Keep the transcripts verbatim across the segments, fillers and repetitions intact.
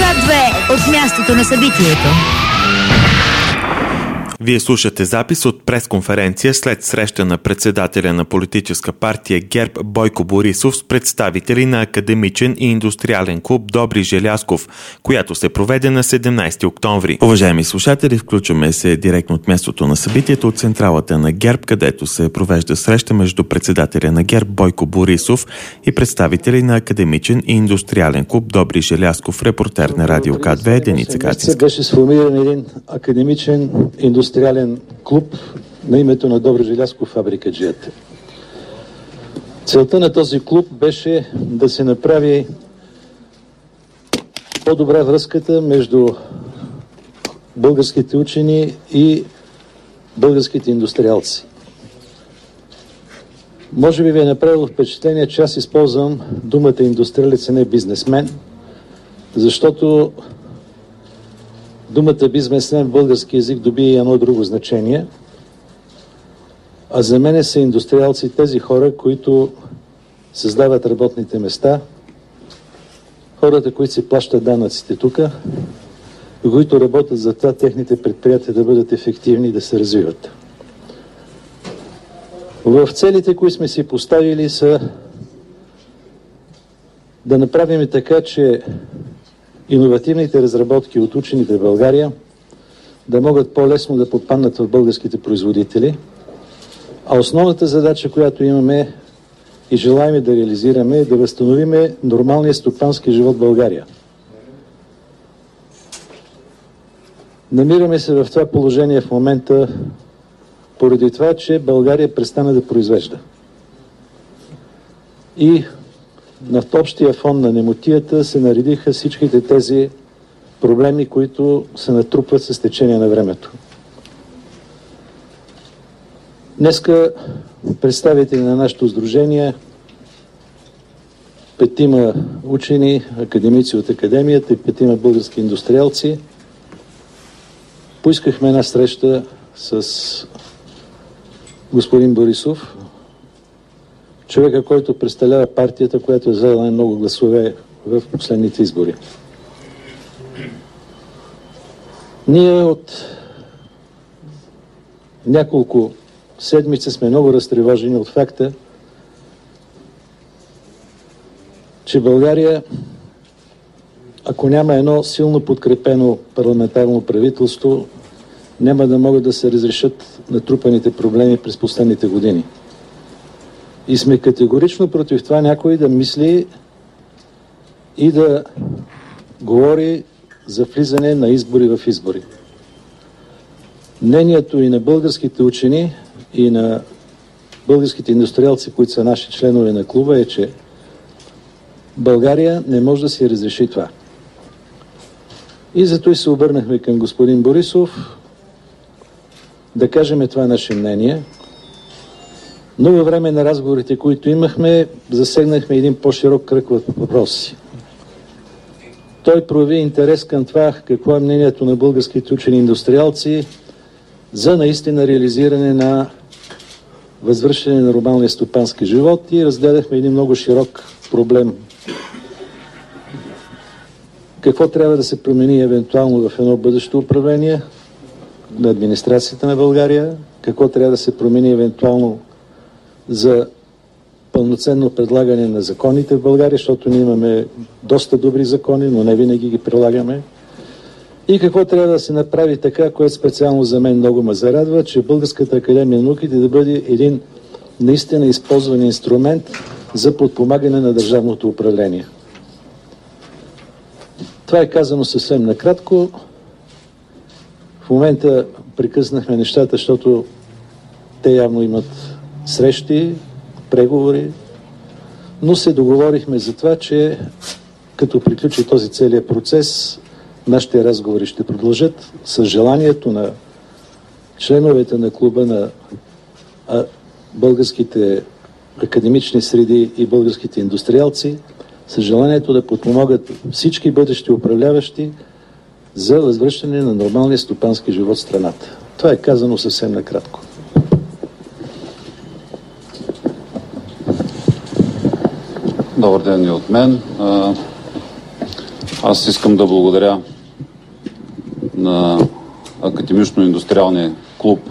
К две от мястото на събитието. Вие слушате запис от пресконференция след среща на председателя на политическа партия ГЕРБ Бойко Борисов с представители на академичен и индустриален клуб Добри Желязков, която се проведе на седемнайсети октомври. Уважаеми слушатели, включваме се директно от мястото на събитието от централата на ГЕРБ, където се провежда среща между председателя на ГЕРБ Бойко Борисов и представители на академичен и индустриален клуб Добри Желязков, репортер на Радио К две Деница Кацинска. Беше сформиран един академичен индустриален индустриален клуб на името на Добри Желязков, фабрикаджията. Целта на този клуб беше да се направи по-добра връзката между българските учени и българските индустриалци. Може би ви е направило впечатление, че аз използвам думата индустриалец, а не бизнесмен, защото думата бизнесмен в български език доби и едно друго значение, а за мен са индустриалци тези хора, които създават работните места, хората, които си плащат данъците тук, които работят за това техните предприятия да бъдат ефективни и да се развиват. В целите, които сме си поставили, са да направим така, че иновативните разработки от учените в България да могат по-лесно да попаднат в българските производители, а основната задача, която имаме и желаем да реализираме, е да възстановиме нормалния стопански живот в България. Намираме се в това положение в момента поради това, че България престана да произвежда. И на общия фон на немотията се наредиха всичките тези проблеми, които се натрупват с течение на времето. Днеска представители на нашето сдружение, петима учени, академици от академията и петима български индустриалци, поискахме една среща с господин Борисов, човека, който представлява партията, която е взела най-много гласове в последните избори. Ние от няколко седмици сме много разтревожени от факта, че България, ако няма едно силно подкрепено парламентарно правителство, няма да могат да се разрешат натрупаните проблеми през последните години. И сме категорично против това някой да мисли и да говори за влизане на избори в избори. Мнението и на българските учени, и на българските индустриалци, които са наши членове на клуба, е, че България не може да си разреши това. И зато и се обърнахме към господин Борисов да кажем това наше мнение. Но във време на разговорите, които имахме, засегнахме един по-широк кръг въпроси. Той прояви интерес към това какво е мнението на българските учени индустриалци за наистина реализиране на възвръщане на нормалния стопански живот и разгледахме един много широк проблем. Какво трябва да се промени евентуално в едно бъдещо управление на администрацията на България, какво трябва да се промени евентуално за пълноценно предлагане на законите в България, защото ние имаме доста добри закони, но не винаги ги прилагаме. И какво трябва да се направи така, което специално за мен много ме зарадва, че Българската академия на науките да бъде един наистина използван инструмент за подпомагане на държавното управление. Това е казано съвсем накратко. В момента прекъснахме нещата, защото те явно имат срещи, преговори, но се договорихме за това, че като приключи този целият процес, нашите разговори ще продължат с желанието на членовете на клуба на а, българските академични среди и българските индустриалци, с желанието да подпомогат всички бъдещи управляващи за възвръщане на нормалния стопански живот в страната. Това е казано съвсем накратко. Добър ден и от мен. Аз искам да благодаря на Академично-индустриалния клуб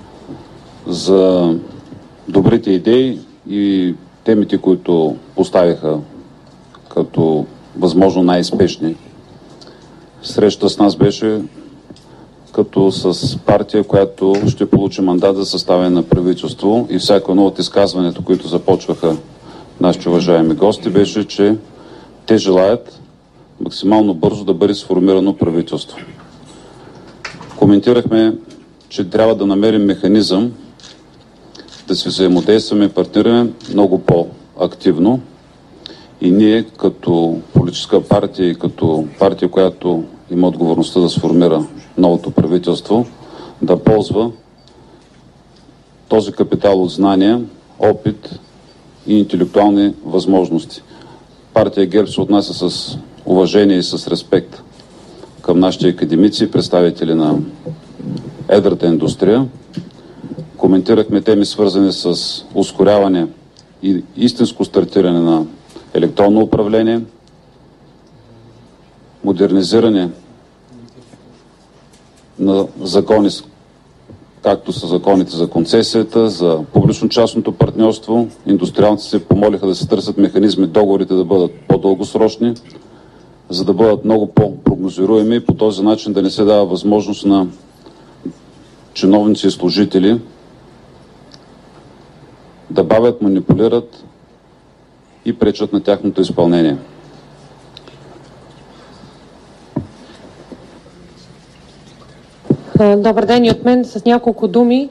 за добрите идеи и темите, които поставиха като възможно най-спешни. Среща с нас беше като с партия, която ще получи мандат за съставяне на правителство, и всяко едно от изказването, които започваха нашите уважаеми гости, беше, че те желаят максимално бързо да бъде сформирано правителство. Коментирахме, че трябва да намерим механизъм да се взаимодействаме и партнираме много по-активно, и ние като политическа партия и като партия, която има отговорността да сформира новото правителство, да ползва този капитал от знания, опит и интелектуални възможности. Партия ГЕРБ се отнася с уважение и с респект към нашите академици, представители на едрата индустрия. Коментирахме теми, свързани с ускоряване и истинско стартиране на електронно управление, модернизиране на закони, както са законите за концесията, за публично-частното партньорство. Индустриалците се помолиха да се търсят механизми договорите да бъдат по-дългосрочни, за да бъдат много по-прогнозируеми и по този начин да не се дава възможност на чиновници и служители да бавят, манипулират и пречат на тяхното изпълнение. Добър ден и от мен. С няколко думи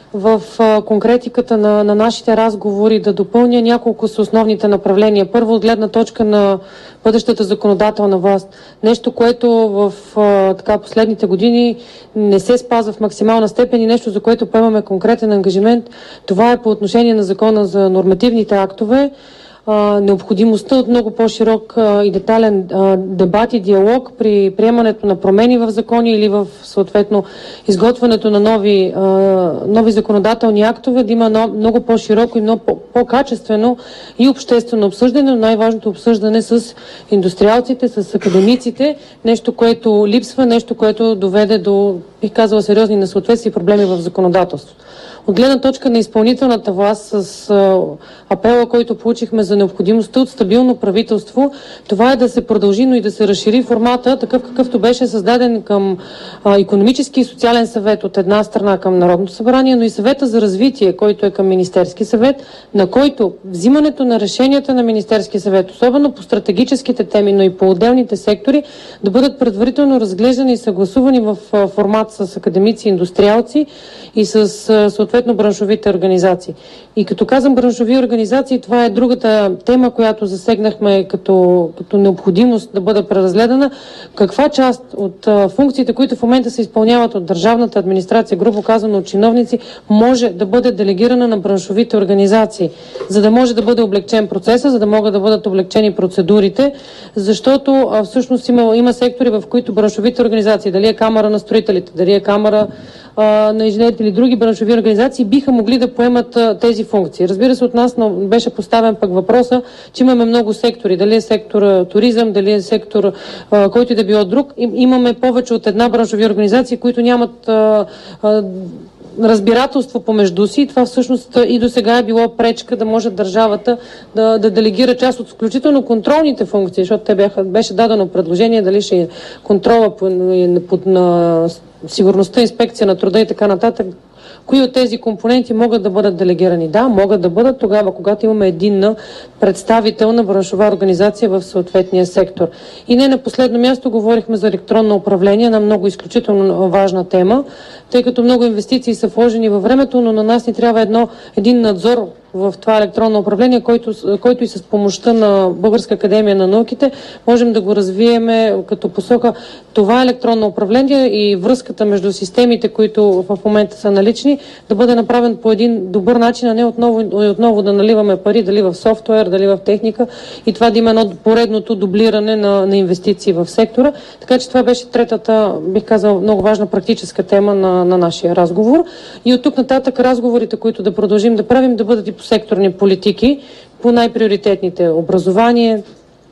в конкретиката на, на нашите разговори да допълня няколко с основните направления. Първо, от гледна точка на бъдещата законодателна власт. Нещо, което в така, последните години не се спазва в максимална степен и нещо, за което поемаме конкретен ангажимент. Това е по отношение на закона за нормативните актове. Uh, необходимостта от много по-широк uh, и детайлен uh, дебат и диалог при приемането на промени в закони или в съответно изготвянето на нови, uh, нови законодателни актове, да има но, много по-широко и много по-качествено и обществено обсъждане, но най-важното обсъждане с индустриалците, с академиците, нещо, което липсва, нещо, което доведе до, бих казала, сериозни несъответствия и проблеми в законодателството. От гледна точка на изпълнителната власт, с а, апела, който получихме за необходимостта от стабилно правителство, това е да се продължи, но и да се разшири формата, такъв какъвто беше създаден към а, икономически и социален съвет от една страна към Народното събрание, но и съвета за развитие, който е към Министерски съвет, на който взимането на решенията на Министерски съвет, особено по стратегическите теми, но и по отделните сектори, да бъдат предварително разглеждани и съгласувани в а, формат с академици, индустриалци и с а, съответно браншовите организации. И като казвам браншови организации, това е другата тема, която засегнахме като, като необходимост да бъде преразгледана. Каква част от а, функциите, които в момента се изпълняват от държавната администрация, грубо казано от чиновници, може да бъде делегирана на браншовите организации, за да може да бъде облегчен процеса, за да могат да бъдат облегчени процедурите, защото а, всъщност има, има сектори, в които браншовите организации, дали е камара на строителите, дали е камара а, на инженерите или други браншови организации, биха могли да поемат а, тези функции. Разбира се, от нас но беше поставен пък въпроса, че имаме много сектори. Дали е сектор туризъм, дали е сектор, а, който и да било друг. И, имаме повече от една браншови организации, които нямат а, а, разбирателство помежду си, и това всъщност и до сега е било пречка да може държавата да, да делегира част от включително контролните функции, защото те бяха, беше дадено предложение дали ще е контрола по, по, на сигурността, инспекция на труда и така нататък. Кои от тези компоненти могат да бъдат делегирани? Да, могат да бъдат тогава, когато имаме единна представителна браншова организация в съответния сектор. И не на последно място говорихме за електронно управление, на много изключително важна тема, тъй като много инвестиции са вложени във времето, но на нас ни трябва едно, един надзор в това електронно управление, който, който и с помощта на Българска академия на науките можем да го развиеме като посока това електронно управление и връзката между системите, които в момента са налични, да бъде направен по един добър начин, а не отново, отново да наливаме пари, дали в софтуер, дали в техника, и това да има едно поредното дублиране на, на инвестиции в сектора. Така че това беше третата, бих казал, много важна практическа тема на, на нашия разговор. И от тук нататък разговорите, които да продължим да правим, да бъдат и по секторни политики, по най-приоритетните: образование,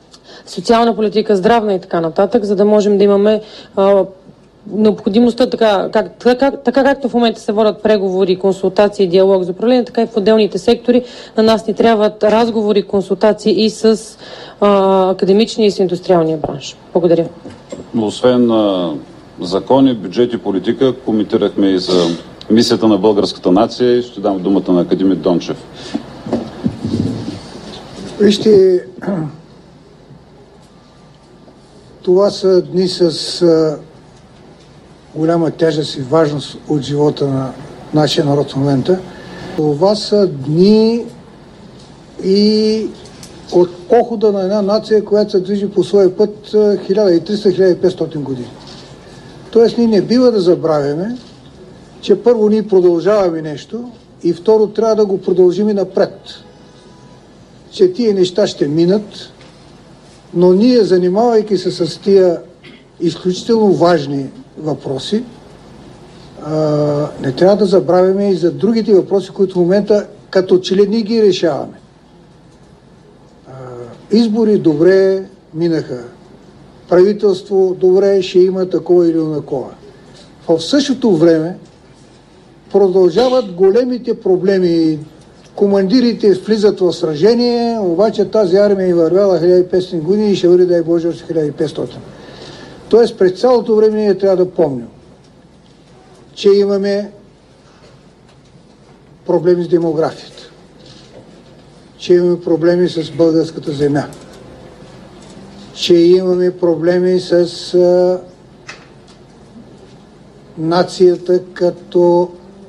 социална политика, здравна и така нататък, за да можем да имаме а, необходимостта, така, как, така, така както в момента се водят преговори, консултации, диалог за управление, така и в отделните сектори. На нас ни трябват разговори, консултации и с а, академичния и с индустриалния бранш. Благодаря. Но освен а, закони, бюджет и политика, коментирахме и за мисията на българската нация и ще дам думата на академик Дончев. Вижте, това са дни с а, голяма тежест и важност от живота на нашия народ в момента. Това са дни и от похода на една нация, която се движи по своя път хиляда и триста до хиляда и петстотин години. Тоест ние не бива да забравяме, че първо ние продължаваме нещо и второ трябва да го продължим и напред. Че тия неща ще минат, но ние, занимавайки се с тия изключително важни въпроси, а, не трябва да забравяме и за другите въпроси, които в момента като че ли ние ги решаваме. А, избори добре минаха. Правителство добре ще има такова или онакова. В същото време продължават големите проблеми. Командирите влизат в сражение, обаче тази армия е вървяла хиляда и петстотин години и ще върви, дай Боже, още хиляда и петстотин. Тоест, през цялото време ние трябва да помним, че имаме проблеми с демографията, че имаме проблеми с българската земя, че имаме проблеми с а, нацията като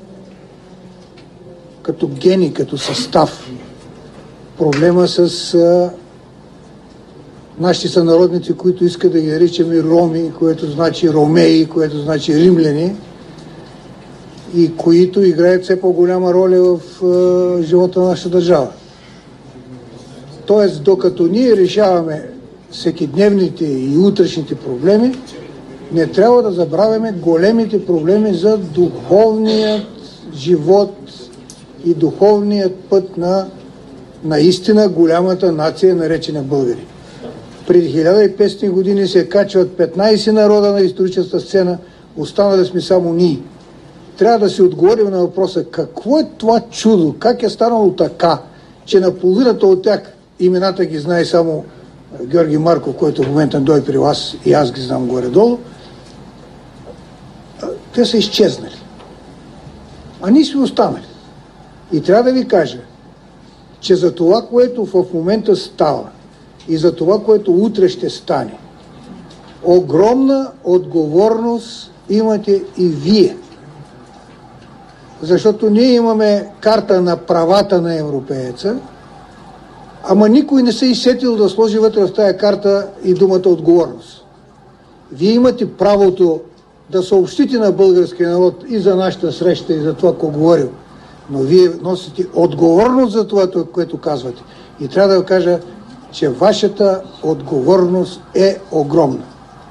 като гени, като състав. Проблема с а, нашите сънародници, които искат да ги наричаме роми, което значи ромеи, което значи римляни, и които играят все по-голяма роля в а, живота на нашата държава. Тоест, докато ние решаваме всекидневните и утрешните проблеми, не трябва да забравяме големите проблеми за духовният живот и духовният път на наистина голямата нация, наречена българи. Преди хиляда и петстотин години се качват петнайсет народа на историческата сцена, остана да сме само ние. Трябва да си отговорим на въпроса какво е това чудо, как е станало така, че на половината от тях имената ги знае само Георги Марков, който в момента дойде при вас и аз ги знам горе-долу. Те са изчезнали. А ние сме останали. И трябва да ви кажа, че за това, което в момента става и за това, което утре ще стане, огромна отговорност имате и вие. Защото ние имаме карта на правата на европееца, ама никой не се изсетил да сложи вътре в тая карта и думата отговорност. Вие имате правото да съобщите на българския народ и за нашата среща, и за това, какво говорим. Но вие носите отговорност за това, което казвате. И трябва да ви кажа, че вашата отговорност е огромна.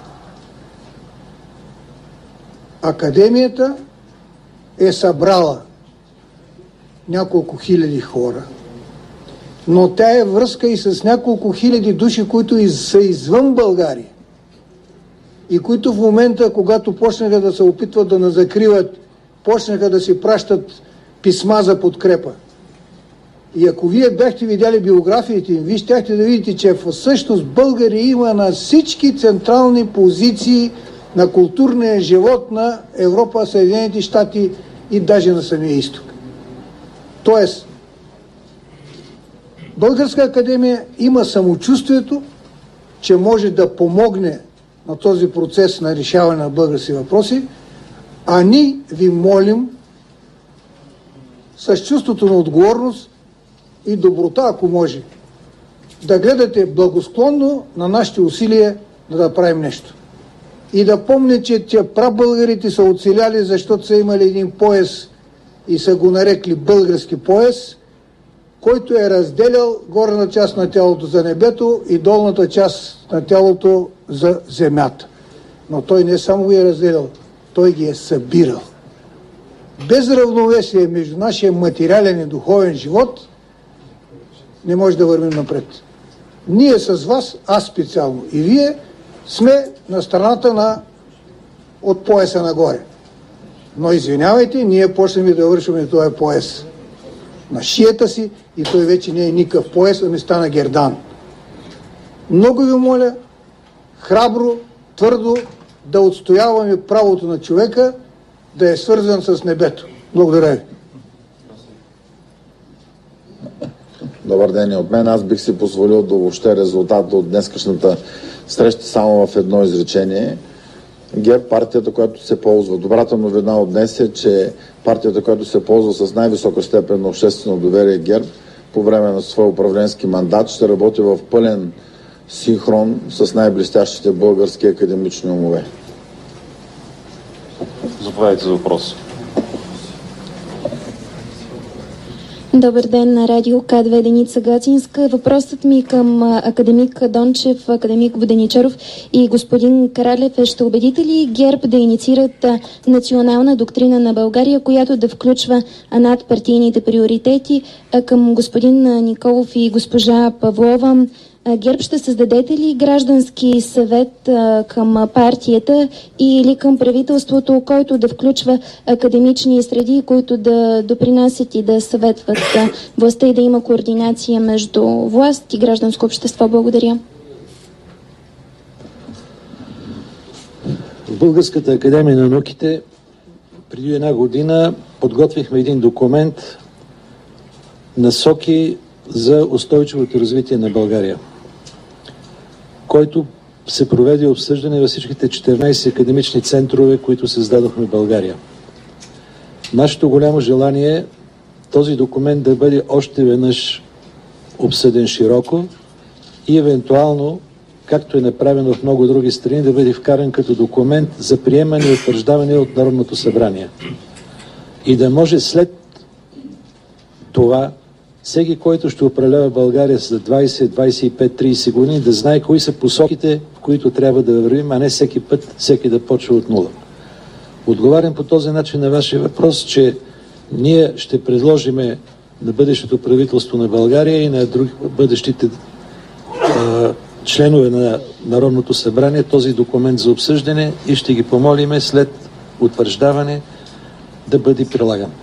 Академията е събрала няколко хиляди хора, но тя е връзка и с няколко хиляди души, които са извън България и които в момента, когато почнаха да се опитват да назакриват, почнаха да си пращат писма за подкрепа. И ако вие бяхте видяли биографиите им, вие щяхте да видите, че всъщност българи има на всички централни позиции на културния живот на Европа, Съединените щати и даже на самия изток. Тоест, Българска академия има самочувствието, че може да помогне на този процес на решаване на български въпроси, а ние ви молим с чувството на отговорност и доброта, ако може, да гледате благосклонно на нашите усилия да, да правим нещо. И да помните, че тя прабългарите са оцеляли, защото са имали един пояс и са го нарекли български пояс, който е разделял горната част на тялото за небето и долната част на тялото за земята. Но той не само ги е разделял, той ги е събирал. Без равновесие между нашия материален и духовен живот не може да вървим напред. ние с вас, аз специално и вие, сме на страната на от пояса нагоре. Но извинявайте, ние почнем да вършим този пояс на шията си и той вече не е никакъв пояс, ами стана гердан. Много ви моля, храбро, твърдо да отстояваме правото на човека да е свързан с небето. Благодаря ви. Добър ден и от мен. Аз бих си позволил да обобщя резултата от днескашната среща само в едно изречение. ГЕРБ, партията, която се ползва. Добрата новина от днес е, че партията, която се ползва с най-висока степен на обществено доверие, ГЕРБ, по време на своя управленски мандат ще работи в пълен синхрон с най-блестящите български академични умове. Заповядайте за въпрос. Добър ден на радио К две Деница Гацинска. Въпросът ми към академик Дончев, академик Воденичаров и господин Кралев е: ще убедите ли ГЕРБ да инициират национална доктрина на България, която да включва над партийните приоритети? Към господин Николов и госпожа Павлова: ГЕРБ ще създадете ли граждански съвет а, към партията или към правителството, който да включва академични среди, които да допринасят и да съветват а, властта и да има координация между власт и гражданско общество? Благодаря. В Българската академия на науките преди една година подготвихме един документ насоки за устойчивото развитие на България, който се проведе обсъждане във всичките четиринайсет академични центрове, които създадохме в България. Нашето голямо желание е този документ да бъде още веднъж обсъден широко и евентуално, както е направено в много други страни, да бъде вкаран като документ за приемане и утвърждаване от Народното събрание. И да може след това всеки, който ще управлява България за двайсет, двайсет и пет, трийсет години, да знае кои са посоките, в които трябва да вървим, а не всеки път всеки да почва от нула. Отговарям по този начин на вашия въпрос, че ние ще предложиме на бъдещето правителство на България и на други бъдещите а, членове на Народното събрание този документ за обсъждане и ще ги помолиме след утвърждаване да бъде прилаган.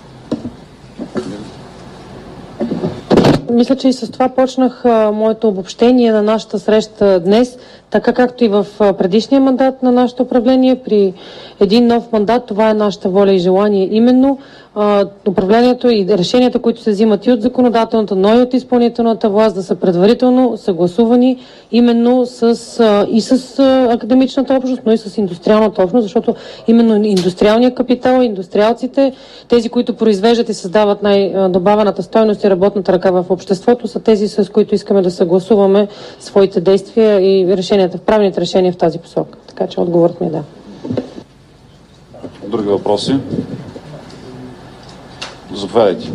Мисля, че и с това почнах а, моето обобщение на нашата среща днес, така както и в а, предишния мандат на нашето управление. При един нов мандат това е нашата воля и желание именно а, управлението и решенията, които се взимат и от законодателната, но и от изпълнителната власт, да са предварително съгласувани именно с, а, и с а, академичната общност, но и с индустриалната общност, защото именно индустриалният капитал, индустриалците, тези, които произвеждат и създават най-добавената стойност и работната ръка в обществото, са тези, с които искаме да съгласуваме своите действия и решенията, правилните решения в тази посока. Така че отговорът ми е да. Други въпроси? Заповядайте.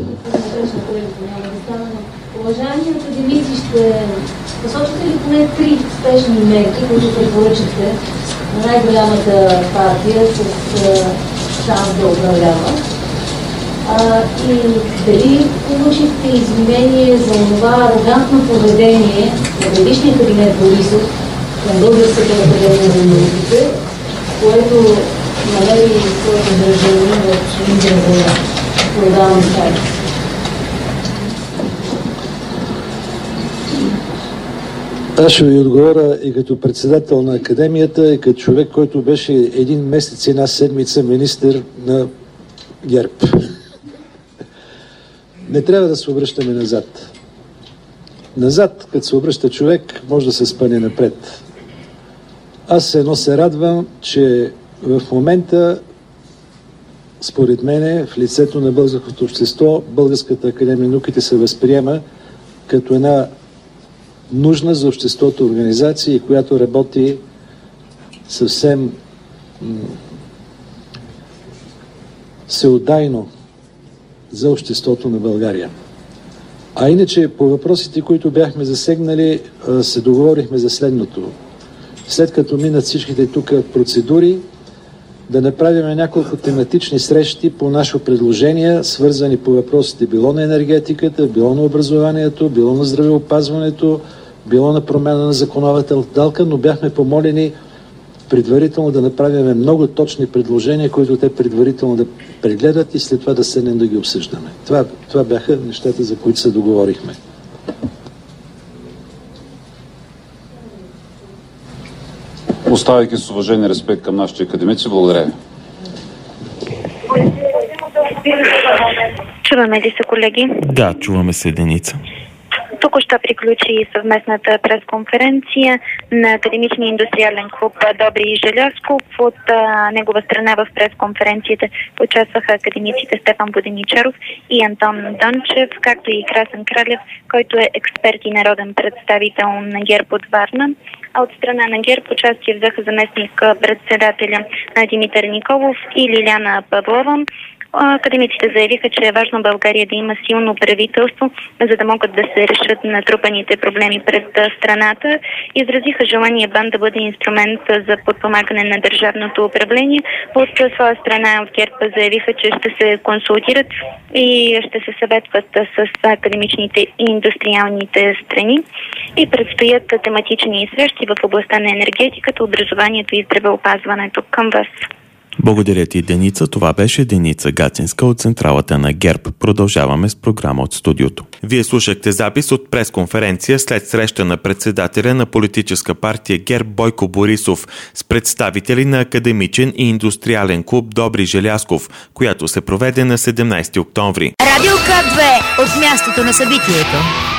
Уважаеми академици, ще посочите ли поне три спешни мерки, които препоръчате на най-голямата партия с шанс да управлява? А, и дали получихте извинение за това арогантно поведение на предишния кабинет Борисов към Българската академия на науките, което намери своето изражение в израза феодални стаи? Аз ще ви отговоря и като председател на академията, и като човек, който беше един месец и една седмица министър на ГЕРБ. Не трябва да се обръщаме назад. Назад, като се обръща човек, може да се спъне напред. Аз едно се радвам, че в момента, според мене, в лицето на българското общество, Българската академия на науките се възприема като една нужна за обществото организация, която работи съвсем всеотдайно за обществото на България. А иначе по въпросите, които бяхме засегнали, се договорихме за следното. След като минат всичките тук процедури, да направим няколко тематични срещи по наше предложение, свързани по въпросите било на енергетиката, било на образованието, било на здравеопазването, било на промяна на законовата рамка, но бяхме помолени предварително да направим много точни предложения, които те предварително да прегледат и след това да седнем да ги обсъждаме. Това, това бяха нещата, за които се договорихме. Оставайки с уважение и респект към нашите академици, благодаря ви. Чуваме ли се, колеги? Да, чуваме се, Деница. Току-що приключи съвместната пресконференция на Академичния индустриален клуб Добри Желязков. От а, негова страна в пресконференцията участваха академиците Стефан Воденичаров и Антон Дончев, както и Красен Кралев, който е експерт и народен представител на ГЕРБ от Варна. А от страна на ГЕРБ участие взеха заместник председателя Димитър Николов и Лиляна Павлова. Академиците заявиха, че е важно България да има силно правителство, за да могат да се решат натрупаните проблеми пред страната. Изразиха желание БАН да бъде инструмент за подпомагане на държавното управление. От своя страна от ГЕРБ заявиха, че ще се консултират и ще се съветват с академичните и индустриалните страни. И предстоят тематични срещи в областта на енергетиката, образованието и здравеопазването. Към вас. Благодаря ти, Деница. Това беше Деница Гацинска от централата на ГЕРБ. Продължаваме с програма от студиото. Вие слушахте запис от пресконференция след среща на председателя на политическа партия ГЕРБ Бойко Борисов с представители на Академичен и индустриален клуб Добри Желязков, която се проведе на седемнайсети октомври. Радио К две от мястото на събитието.